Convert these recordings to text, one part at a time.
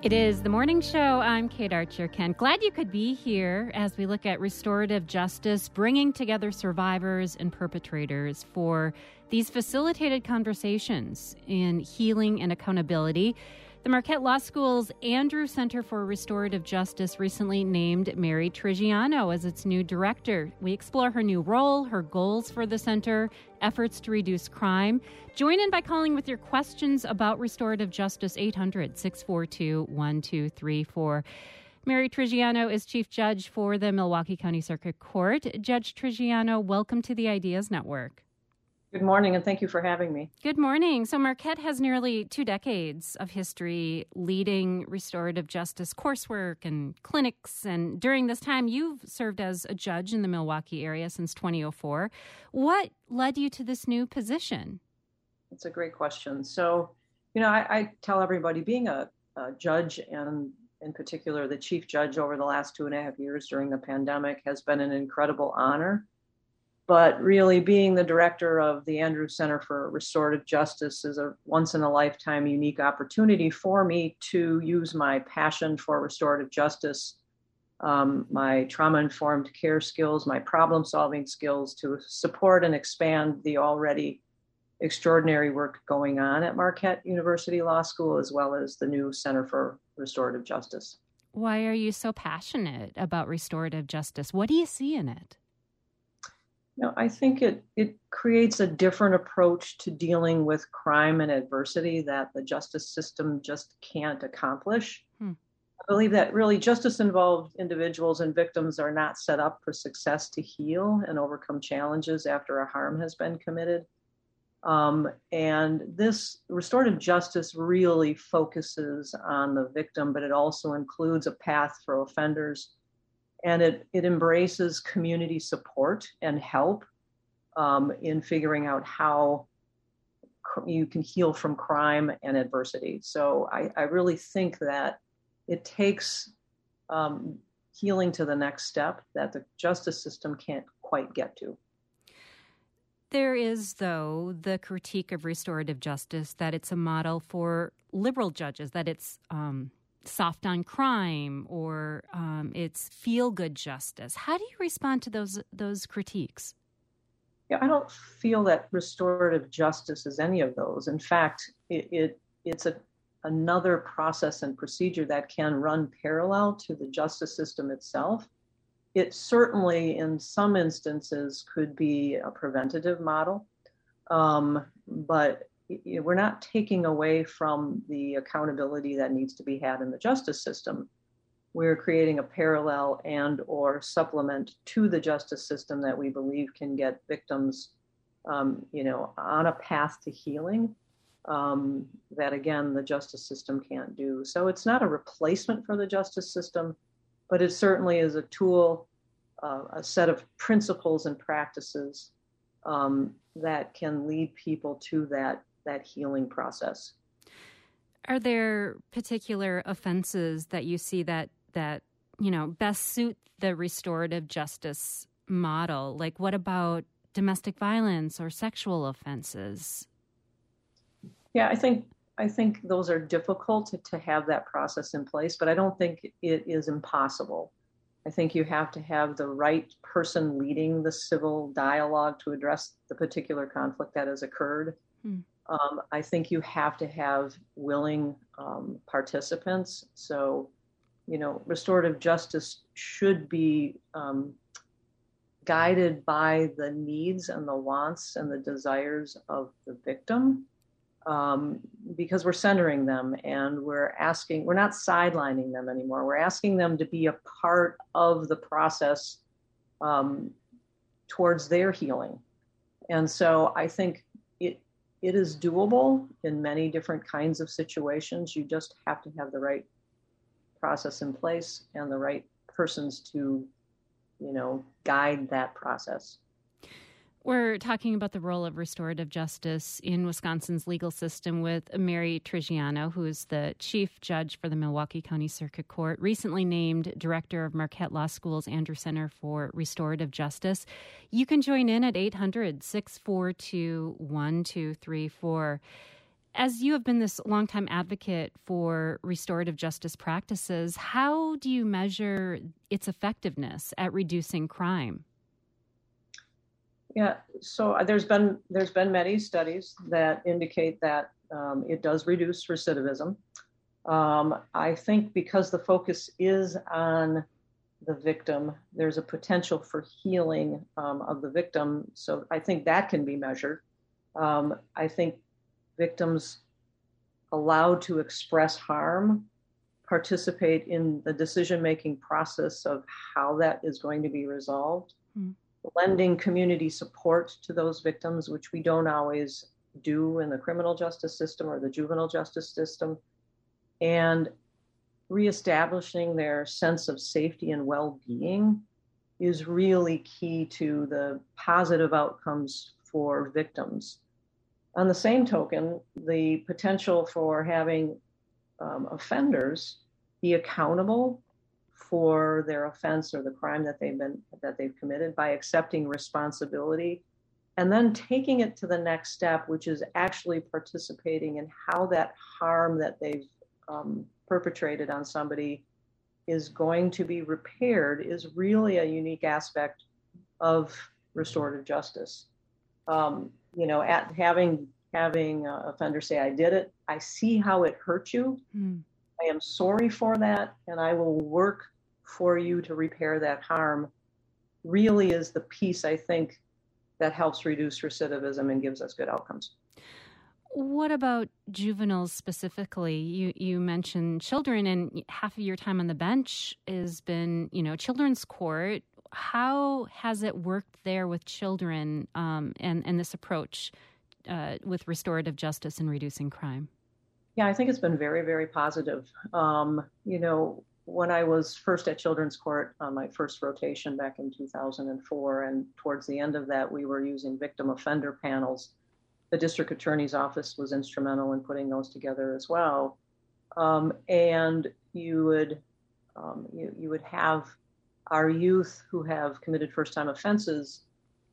It is the morning show. I'm Kate Archer Kent. Glad you could be here as we look at restorative justice, bringing together survivors and perpetrators for these facilitated conversations in healing and accountability. The Marquette Law School's Andrew Center for Restorative Justice recently named Mary Trigiano as its new director. We explore her new role, her goals for the center, efforts to reduce crime. Join in by calling with your questions about restorative justice, 800-642-1234. Mary Trigiano is Chief Judge for the Milwaukee County Circuit Court. Judge Trigiano, welcome to the Ideas Network. Good morning, and thank you for having me. Good morning. So Marquette has nearly 2 decades of history leading restorative justice coursework and clinics. And during this time, you've served as a judge in the Milwaukee area since 2004. What led you to this new position? That's a great question. So, I tell everybody being a judge, and in particular the chief judge over the last 2.5 years during the pandemic, has been an incredible honor. But really being the director of the Andrew Center for Restorative Justice is a once-in-a-lifetime unique opportunity for me to use my passion for restorative justice, my trauma-informed care skills, my problem-solving skills to support and expand the already extraordinary work going on at Marquette University Law School, as well as the new Center for Restorative Justice. Why are you so passionate about restorative justice? What do you see in it? I think it creates a different approach to dealing with crime and adversity that the justice system just can't accomplish. I believe that really justice-involved individuals and victims are not set up for success to heal and overcome challenges after a harm has been committed. And this restorative justice really focuses on the victim, but it also includes a path for offenders. And it embraces community support and help in figuring out how you can heal from crime and adversity. So I really think that it takes healing to the next step that the justice system can't quite get to. There is, though, the critique of restorative justice that it's a model for liberal judges, that it's soft on crime, or it's feel-good justice. How do you respond to those critiques? Yeah, I don't feel that restorative justice is any of those. In fact, it's another process and procedure that can run parallel to the justice system itself. It certainly, in some instances, could be a preventative model, but we're not taking away from the accountability that needs to be had in the justice system. We're creating a parallel and or supplement to the justice system that we believe can get victims, on a path to healing that, again, the justice system can't do. So it's not a replacement for the justice system, but it certainly is a tool, a set of principles and practices that can lead people to that healing process. Are there particular offenses that you see that best suit the restorative justice model? Like, what about domestic violence or sexual offenses? Yeah, I think those are difficult to have that process in place, but I don't think it is impossible. I think you have to have the right person leading the civil dialogue to address the particular conflict that has occurred. I think you have to have willing participants. So, restorative justice should be guided by the needs and the wants and the desires of the victim, because we're centering them and we're not sidelining them anymore. We're asking them to be a part of the process towards their healing. And so I think it is doable in many different kinds of situations. You just have to have the right process in place and the right persons to, guide that process. We're talking about the role of restorative justice in Wisconsin's legal system with Mary Trigiano, who is the Chief Judge for the Milwaukee County Circuit Court, recently named Director of Marquette Law School's Andrew Center for Restorative Justice. You can join in at 800-642-1234. As you have been this longtime advocate for restorative justice practices, how do you measure its effectiveness at reducing crime? Yeah, so there's been many studies that indicate that it does reduce recidivism. I think because the focus is on the victim, there's a potential for healing of the victim. So I think that can be measured. I think victims allowed to express harm participate in the decision-making process of how that is going to be resolved. Lending community support to those victims, which we don't always do in the criminal justice system or the juvenile justice system, and reestablishing their sense of safety and well-being is really key to the positive outcomes for victims. On the same token, the potential for having offenders be accountable for their offense or the crime that they've committed by accepting responsibility and then taking it to the next step, which is actually participating in how that harm that they've perpetrated on somebody is going to be repaired, is really a unique aspect of restorative justice. At having offenders say, "I did it. I see how it hurt you. I am sorry for that, and I will work for you to repair that harm," really is the piece, I think, that helps reduce recidivism and gives us good outcomes. What about juveniles specifically? You mentioned children, and half of your time on the bench has been, children's court. How has it worked there with children and this approach with restorative justice and reducing crime? Yeah, I think it's been very, very positive. When I was first at Children's Court on my first rotation back in 2004, and towards the end of that, we were using victim offender panels. The district attorney's office was instrumental in putting those together as well. And you would have our youth who have committed first-time offenses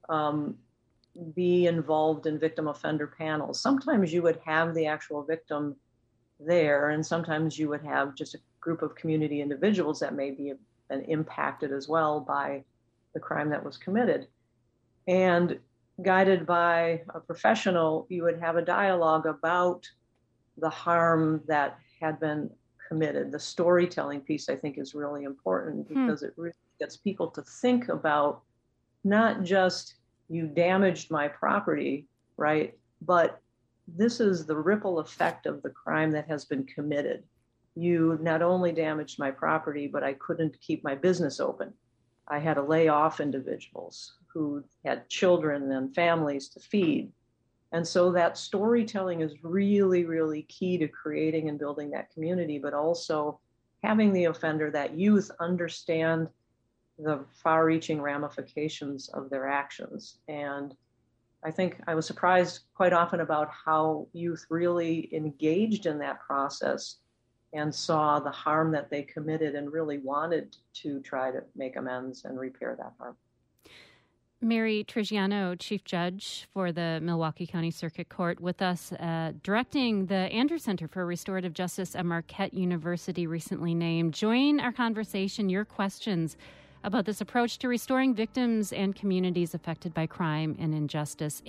be involved in victim offender panels. Sometimes you would have the actual victim there, and sometimes you would have just a group of community individuals that may be been impacted as well by the crime that was committed. And guided by a professional, you would have a dialogue about the harm that had been committed. The storytelling piece, I think, is really important because it really gets people to think about not just you damaged my property, right? But this is the ripple effect of the crime that has been committed. You not only damaged my property, but I couldn't keep my business open. I had to lay off individuals who had children and families to feed. And so that storytelling is really, really key to creating and building that community, but also having the offender, that youth, understand the far-reaching ramifications of their actions. And I think I was surprised quite often about how youth really engaged in that process and saw the harm that they committed and really wanted to try to make amends and repair that harm. Mary Trigiano, Chief Judge for the Milwaukee County Circuit Court, with us, directing the Andrews Center for Restorative Justice at Marquette University, recently named. Join our conversation, your questions about this approach to restoring victims and communities affected by crime and injustice.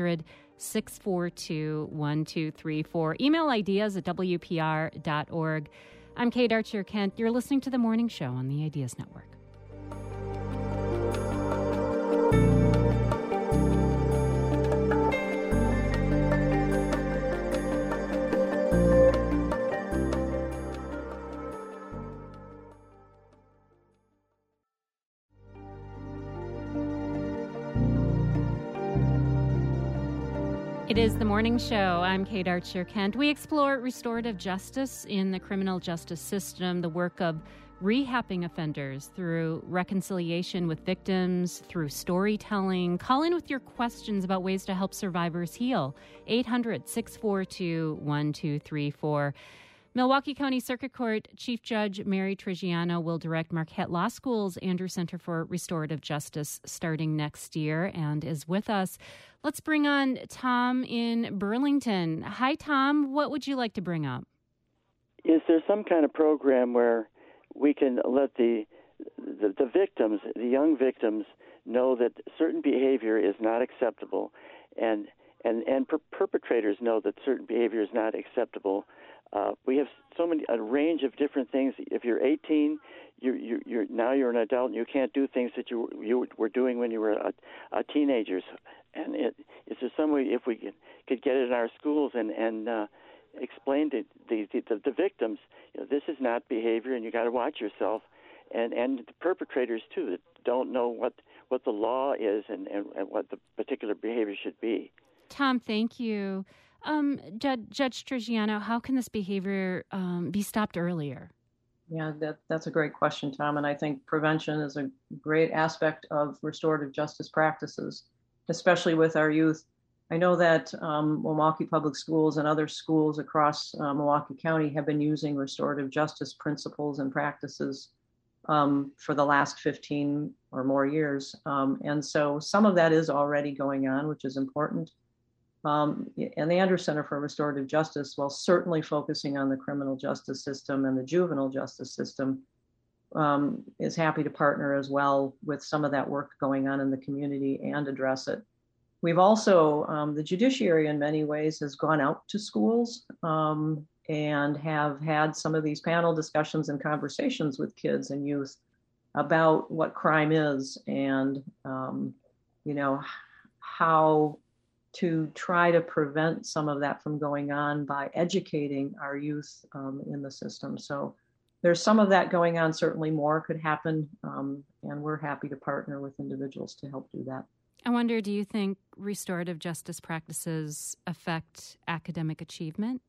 800-642-1234. Email ideas at WPR.org. I'm Kate Archer-Kent. You're listening to The Morning Show on the Ideas Network. It is The Morning Show. I'm Kate Archer-Kent. We explore restorative justice in the criminal justice system, the work of rehabbing offenders through reconciliation with victims, through storytelling. Call in with your questions about ways to help survivors heal. 800-642-1234. Milwaukee County Circuit Court Chief Judge Mary Trigiano will direct Marquette Law School's Andrews Center for Restorative Justice starting next year and is with us. Let's bring on Tom in Burlington. Hi, Tom. What would you like to bring up? Is there some kind of program where we can let the victims, the young victims, know that certain behavior is not acceptable, and perpetrators know that certain behavior is not acceptable? We have a range of different things. If you're 18, you're now you're an adult and you can't do things that you were doing when you were a teenager. And is there some way if we could get it in our schools and explain to the victims, this is not behavior and you got to watch yourself, and the perpetrators too that don't know what the law is and what the particular behavior should be. Tom, thank you. Judge Trigiano, how can this behavior be stopped earlier? Yeah, that's a great question, Tom. And I think prevention is a great aspect of restorative justice practices, especially with our youth. I know that Milwaukee Public Schools and other schools across Milwaukee County have been using restorative justice principles and practices for the last 15 or more years. And so some of that is already going on, which is important. And the Andrews Center for Restorative Justice, while certainly focusing on the criminal justice system and the juvenile justice system, is happy to partner as well with some of that work going on in the community and address it. We've also, the judiciary in many ways has gone out to schools and have had some of these panel discussions and conversations with kids and youth about what crime is and, how to try to prevent some of that from going on by educating our youth in the system. So there's some of that going on. Certainly more could happen, and we're happy to partner with individuals to help do that. I wonder, do you think restorative justice practices affect academic achievement?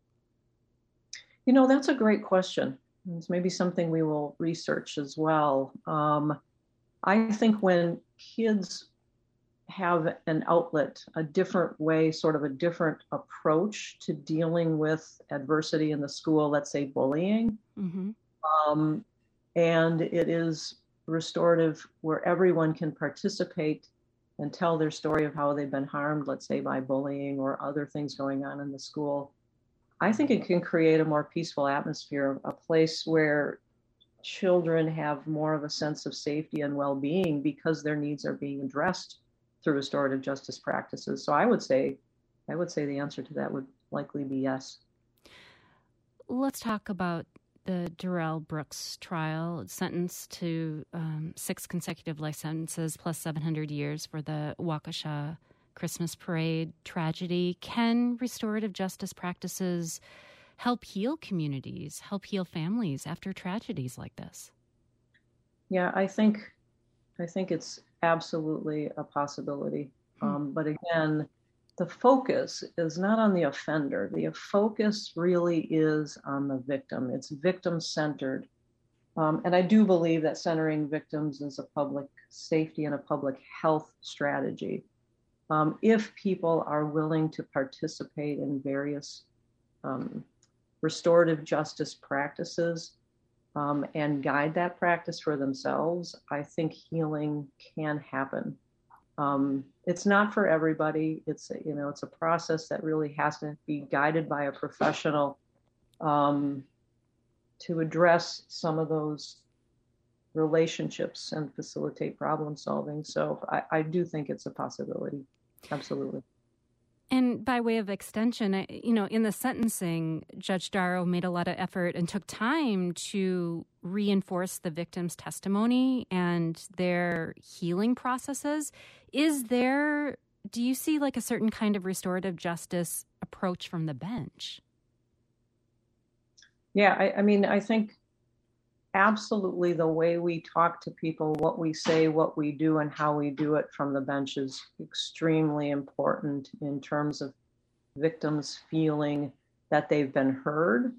That's a great question. It's maybe something we will research as well. I think when kids have an outlet, a different way, sort of a different approach to dealing with adversity in the school, let's say bullying. Mm-hmm. And it is restorative where everyone can participate and tell their story of how they've been harmed, let's say by bullying or other things going on in the school. I think it can create a more peaceful atmosphere, a place where children have more of a sense of safety and well-being because their needs are being addressed through restorative justice practices. So I would say the answer to that would likely be yes. Let's talk about the Darrell Brooks trial, sentenced to 6 consecutive life sentences plus 700 years for the Waukesha Christmas parade tragedy. Can restorative justice practices help heal communities, help heal families after tragedies like this? Yeah, I think it's absolutely a possibility. But again, the focus is not on the offender. The focus really is on the victim. It's victim-centered. And I do believe that centering victims is a public safety and a public health strategy. If people are willing to participate in various restorative justice practices and guide that practice for themselves, I think healing can happen. It's not for everybody. It's a process that really has to be guided by a professional to address some of those relationships and facilitate problem solving. So I do think it's a possibility. Absolutely. And by way of extension, in the sentencing, Judge Darrow made a lot of effort and took time to reinforce the victim's testimony and their healing processes. Do you see like a certain kind of restorative justice approach from the bench? Yeah, I think absolutely the way we talk to people, what we say, what we do, and how we do it from the bench is extremely important in terms of victims feeling that they've been heard,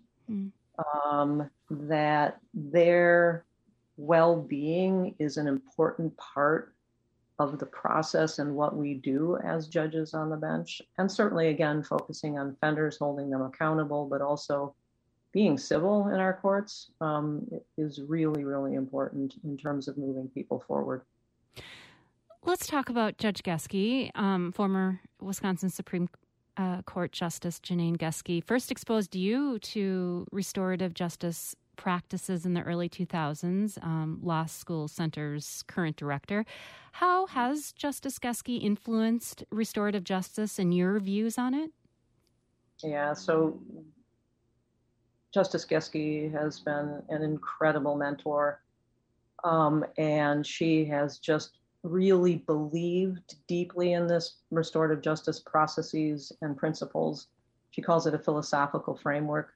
that their well-being is an important part of the process and what we do as judges on the bench. And certainly, again, focusing on offenders, holding them accountable, but also being civil in our courts is really, really important in terms of moving people forward. Let's talk about Judge Geske, former Wisconsin Supreme Court Justice Janine Geske. First exposed you to restorative justice practices in the early 2000s, Law School Center's current director. How has Justice Geske influenced restorative justice and your views on it? Yeah, so Justice Geske has been an incredible mentor, and she has just really believed deeply in this restorative justice processes and principles. She calls it a philosophical framework.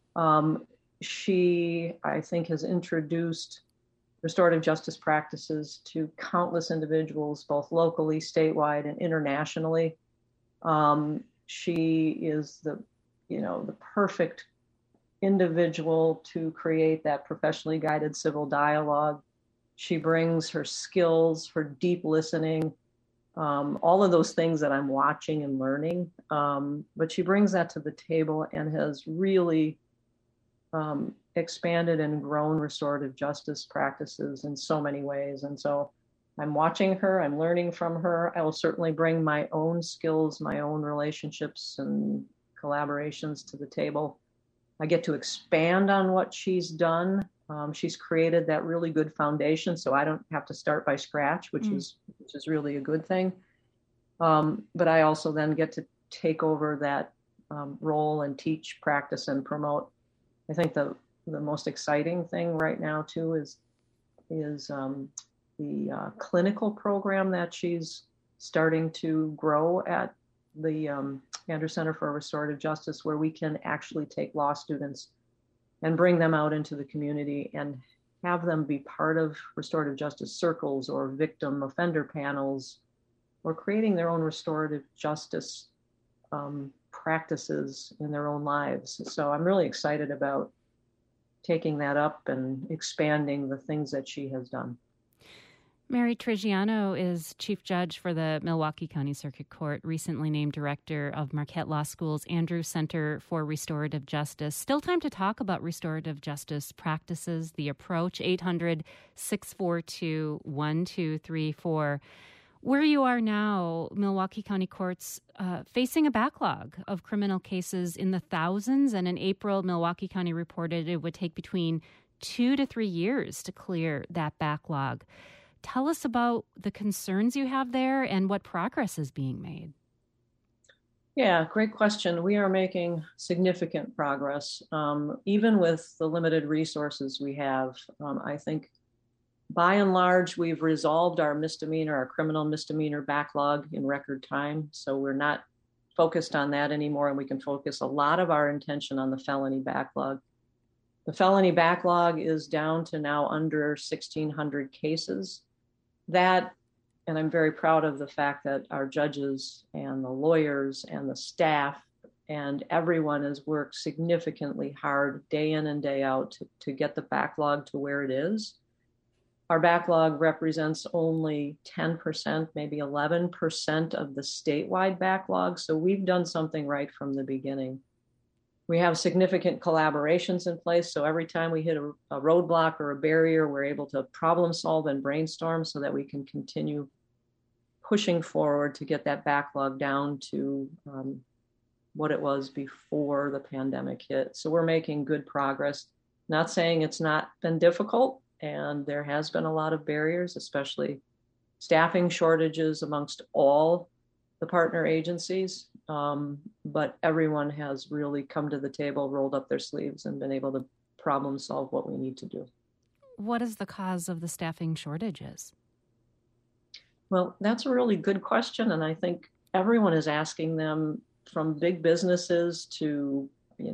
She, I think, has introduced restorative justice practices to countless individuals, both locally, statewide, and internationally. She is the perfect individual to create that professionally guided civil dialogue. She brings her skills, her deep listening, all of those things that I'm watching and learning. But she brings that to the table and has really expanded and grown restorative justice practices in so many ways. And so I'm watching her, I'm learning from her. I will certainly bring my own skills, my own relationships and collaborations to the table. I get to expand on what she's done. She's created that really good foundation, so I don't have to start by scratch, which is really a good thing. But I also then get to take over that role and teach, practice, and promote. I think the most exciting thing right now too is the clinical program that she's starting to grow at the Andrews Center for Restorative Justice, where we can actually take law students and bring them out into the community and have them be part of restorative justice circles or victim offender panels, or creating their own restorative justice practices in their own lives. So I'm really excited about taking that up and expanding the things that she has done. Mary Trigiano is Chief Judge for the Milwaukee County Circuit Court, recently named Director of Marquette Law School's Andrews Center for Restorative Justice. Still time to talk about restorative justice practices, the approach, 800-642-1234. Where you are now, Milwaukee County Court's facing a backlog of criminal cases in the thousands, and in April, Milwaukee County reported it would take between 2 to 3 years to clear that backlog. Tell us about the concerns you have there and what progress is being made. Yeah, great question. We are making significant progress, even with the limited resources we have. I think by and large, we've resolved our criminal misdemeanor backlog in record time. So we're not focused on that anymore, and we can focus a lot of our intention on the felony backlog. The felony backlog is down to now under 1,600 cases. That, and I'm very proud of the fact that our judges and the lawyers and the staff and everyone has worked significantly hard day in and day out to get the backlog to where it is. Our backlog represents only 10%, maybe 11% of the statewide backlog. So we've done something right from the beginning. We have significant collaborations in place. So every time we hit a roadblock or a barrier, we're able to problem solve and brainstorm so that we can continue pushing forward to get that backlog down to what it was before the pandemic hit. So we're making good progress. Not saying it's not been difficult, and there has been a lot of barriers, especially staffing shortages amongst all the partner agencies. But everyone has really come to the table, rolled up their sleeves, and been able to problem solve what we need to do. What is the cause of the staffing shortages? Well, that's a really good question. And I think everyone is asking them, from big businesses to,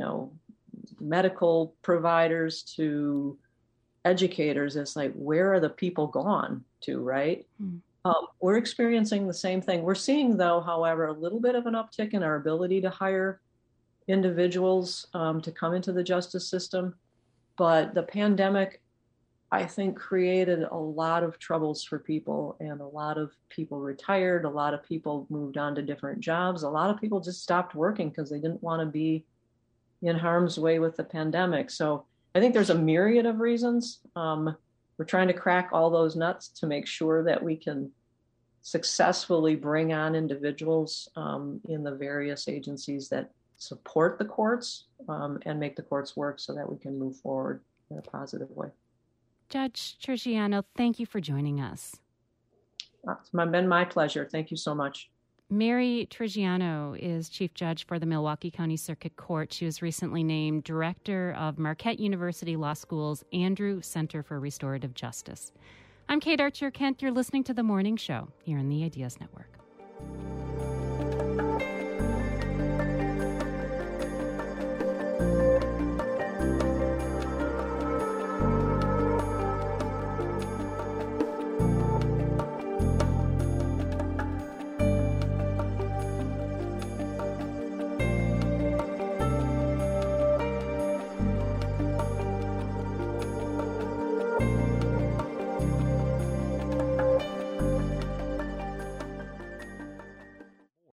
medical providers to educators. It's like, where are the people gone to, right? We're experiencing the same thing. We're seeing, though, however, a little bit of an uptick in our ability to hire individuals to come into the justice system. But the pandemic, I think, created a lot of troubles for people, and a lot of people retired. A lot of people moved on to different jobs. A lot of people just stopped working because they didn't want to be in harm's way with the pandemic. So I think there's a myriad of reasons. We're trying to crack all those nuts to make sure that we can successfully bring on individuals in the various agencies that support the courts and make the courts work so that we can move forward in a positive way. Judge Trigiano, thank you for joining us. It's been my pleasure. Thank you so much. Mary Trigiano is Chief Judge for the Milwaukee County Circuit Court. She was recently named Director of Marquette University Law School's Andrew Center for Restorative Justice. I'm Kate Archer-Kent. You're listening to The Morning Show here on the Ideas Network.